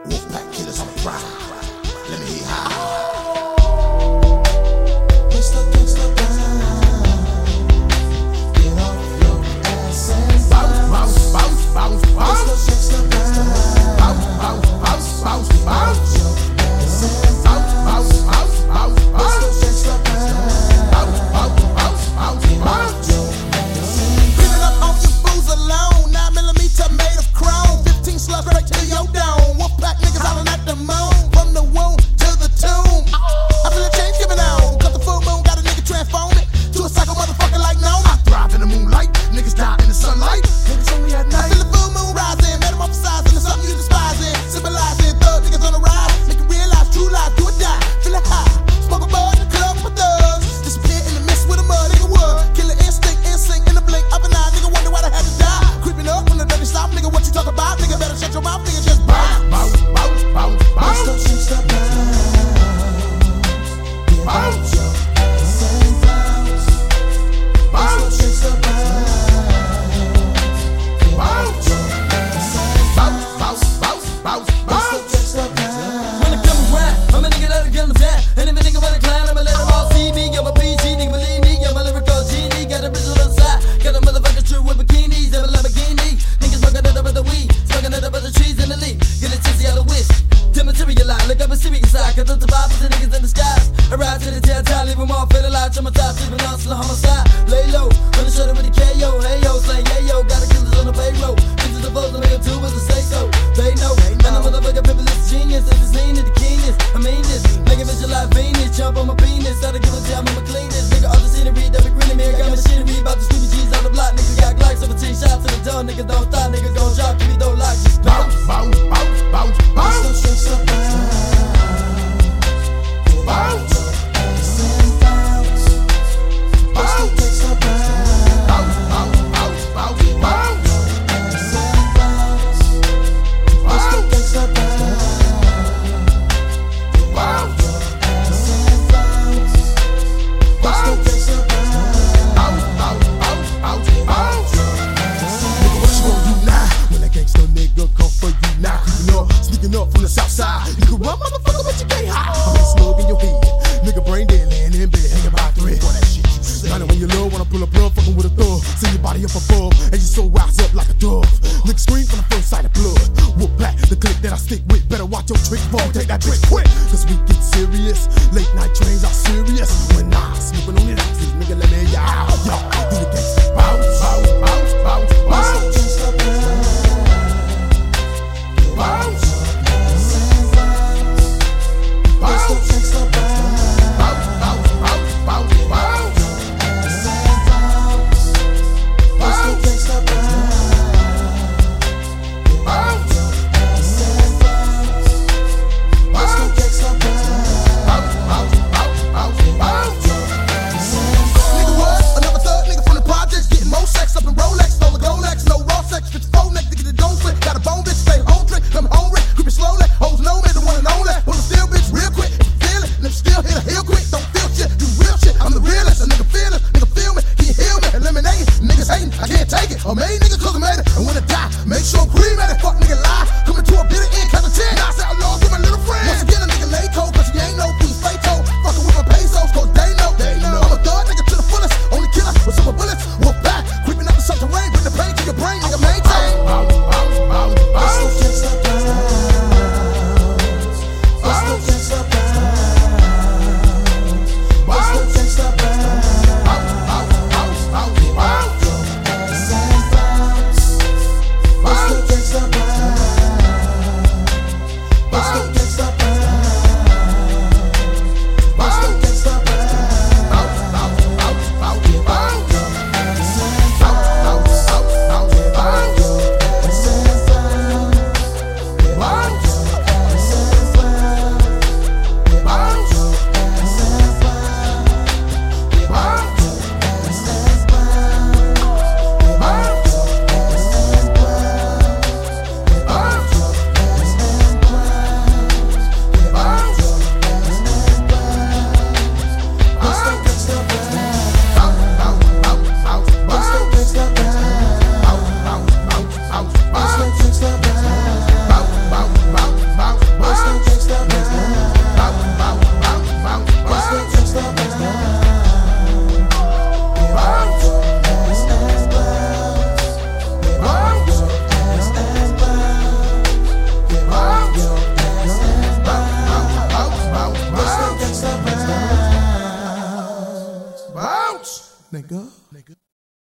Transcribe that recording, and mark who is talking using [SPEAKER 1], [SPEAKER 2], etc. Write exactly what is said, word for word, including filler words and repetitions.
[SPEAKER 1] Wolfpack killers on the ground. Let me hear how.
[SPEAKER 2] Traumatized, sleeping on slow homicide. Lay low, on the shoulder with the K O. Hey yo, slang hey yo, got the killers on the payroll. Bitches supposed to make a two with a say so. They know, man, a motherfucker people is genius. If it's lean, the keenness, I mean this. Make a bitch like Venus, jump on my penis. Gotta give a damn, I'ma clean this. Nigga, all the scenery, that be grinning me. I got machinery, about to sweep the G's on the block. Nigga got Glock, seventeen shots to the door. Nigga don't stop, nigga don't drop, give me don't lock. Just bounce, bounce, bounce, bounce, bounce. Don't stress up, bounce. Up from the south side, you can run, motherfucker, but you can't hide. I'm in slug in your head, nigga brain dead, laying in bed, hanging by a thread. Boy, that shit you say. Got it when you love, wanna pull a plug, fucking with a thug. Send your body up above, and your soul rise up like a dove. Nigga scream from the first sight of blood. Whoop back, the click that I stick with. Better watch your trick phone, take that bitch quick. Cause we get serious, late night trains are serious. When I sleeping on it, nigga, let me hear ya out. Yo, do the gangsta bounce, bounce, bounce, bounce, bounce. Bounce. Bounce. nigga. nigga.